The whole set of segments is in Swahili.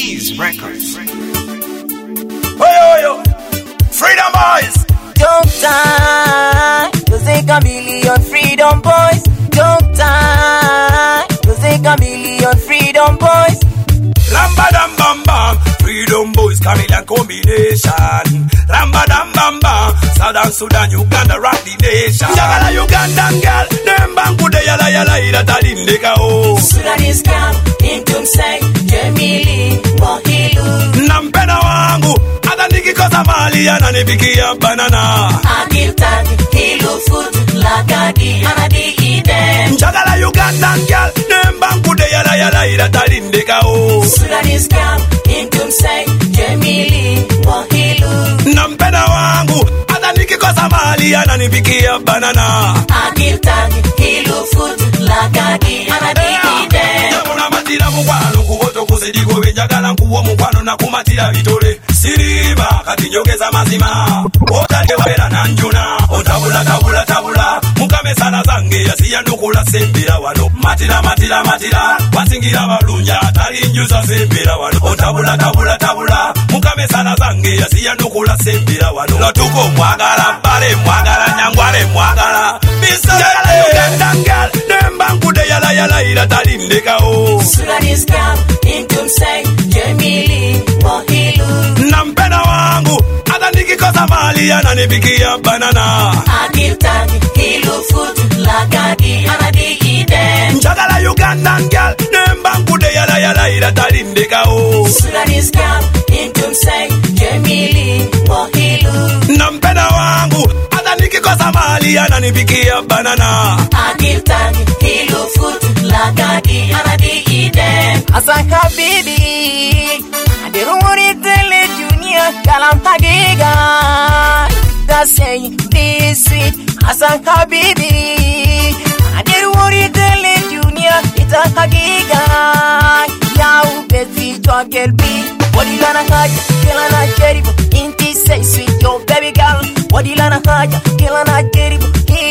Keys Records. Oyo, Freedom Boys. Don't die, cause they a million Freedom Boys. Don't die, cause they a million Freedom Boys. Ramba dam bam bam, Freedom Boys Chameleon combination. Ramba dam bam bam, Southern Sudan, Uganda rock the nation. Jagala Ugandan girl, dem bangu de yala yala ira talindeka o. Sudanese girl, intumsay, Jemili, Mohilu. Nampena wangu, hata nikikosa mali ananipikia banana. Akiltaki, Hilu food, Lagadi, Anadi Eden. Jagala Ugandan girl, dem bangu de yala yala ira talindeka o. Sudanese girl, intumsay, Jemili, Mohilu. Nampena wangu, hata nikikosa mali ananipikia banana. Akiltaki, Hilu food, Lagadi, Anadi Eden. Yamuna matira mukwano kugoto kuzidigo benjagala nkuwo mukwano na kumatira bitole. Siriba kati njogeza mazima. Otade wabera nanjuna. Otabula tabula tabula. Mukame sana zange yasiya nukula sembira wano. Matira matira matira. Wasingira balunja tari njuza sembira wano. Otabula tabula tabula. Mukame sana zange yasiya nukula sembira wano. Lotuko mwagala mbale mwagala nyangwale mwagala. Misala Ugandan girl. Nembangu de yala yala ira talindeka o. Sudanese girl, intumsay, Jemili, Mohilu. Nampena wangu, hata nikikosa mali ananipikia banana. Akiltaki, Hilu food, Lagadi, Anadi Eden. Jagala Ugandan girl, nembangu de yala yala ira talindeka o. Sudanese girl, intumsay, Jemili, Mohilu. Nampena wangu, hata nikikosa mali ananipikia banana. Akiltaki, Hilu food, Lagadi, Anadi Eden. Hasan Habibi, Adirumuri Tele Junior, Kalam Tagiga. That's saying this sweet. Hasan Habibi, Adirumuri Tele Junior, Ita Tagiga. Yau Betty Jogelbi. What you gonna haja, kilana jeribu. Inti say sweet, yo baby girl. What you gonna haja, kilana jeribu.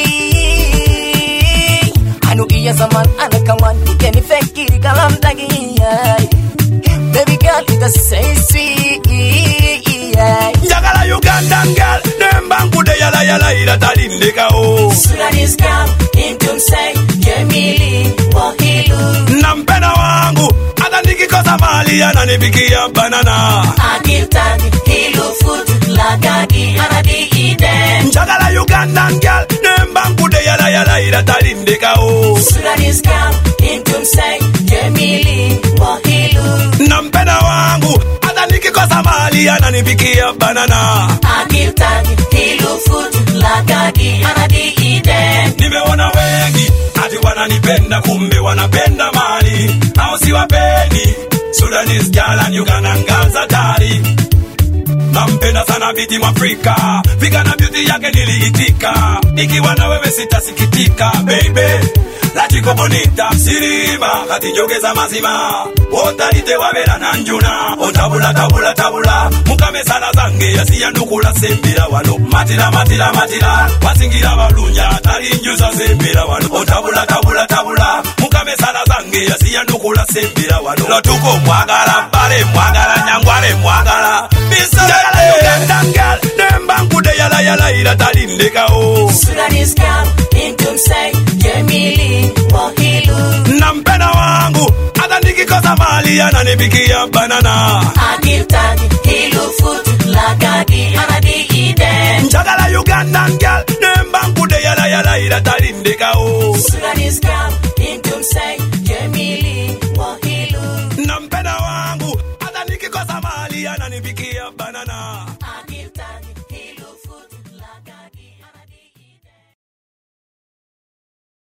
Anu iya zaman ana kaman ikeni fekiri kalam tagi. Baby girl, ita say sweet. Jagala Ugandan girl, nembangu de yala yala ira talindeka o. Sudanese girl, intumsay, Jemili, Mohilu. Nampena wangu, hata nikikosa mali ananipikia banana. Akiltaki, Hilu food, Lagadi, Anadi Eden. Jagala Ugandan girl, nembangu de yala yala ira talindeka o. Sudanese girl, intumsay, Jemili, Mohilu. Nampena wangu, hata nikikosa mali ananipikia banana. Akiltaki, Hilu food, Lagadi, Anadi Eden. Nimeona wengi, ati wananipenda kumbe wanapenda mali. Hao siwapendi, Sudanese girl and Ugandan girls hatari. Nampenda sana biti Mwafrika, Vigana beauty yake niliitika. Ikiwa na wewe sitasikitika, baby. Latiko bonita, siriba, kati njogeza mazima. Otalite wabera nanjuna. Otabula tabula tabula. Mukame sana zange yasiya nukula sembira wano. Matira matira matira. Wasingira balunja tari njuza sembira wano. Otabula tabula tabula. Mukame sana zange yasiya nukula sembira wano. Lotuko mwagala mbale mwagala nyangwale mwagala. Misala Ugandan girl, nembangu de yala yala ira talindeka o. Sudanese girl, intumsay, Jemili, Mohilu. Nampena wangu, hata nikikosa mali ananipikia banana. Akiltaki, Hilu food, Lagadi, Anadi Eden. Jagala Ugandan girl, nembangu de yala yala ira talindeka o. Sudanese girl, intumsay, Jemili, Mohilu. Nampena wangu, hata nikikosa mali ananipikia banana.